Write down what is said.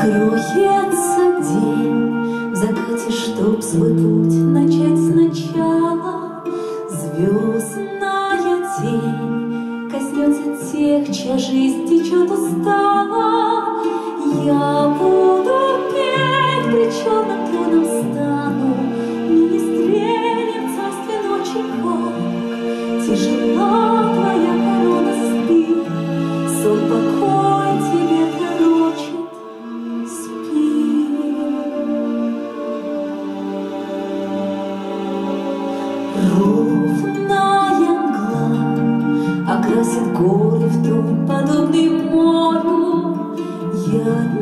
Откроется день в закате, чтоб свой путь начать сначала. Звездная тень коснется тех, чья жизнь течет устала. Я буду петь, при черном троном стану, министрелем в царстве ночи как. Тяжела твоя корона, спи, сон покой тебе пророчит, спи. Ровная мгла окрасит горы в тон, подобный морю. Я